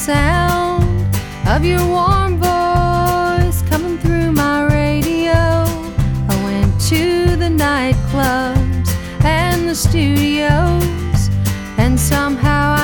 sound of your warm voice coming through my radio. I went to the nightclubs and the studios, and somehow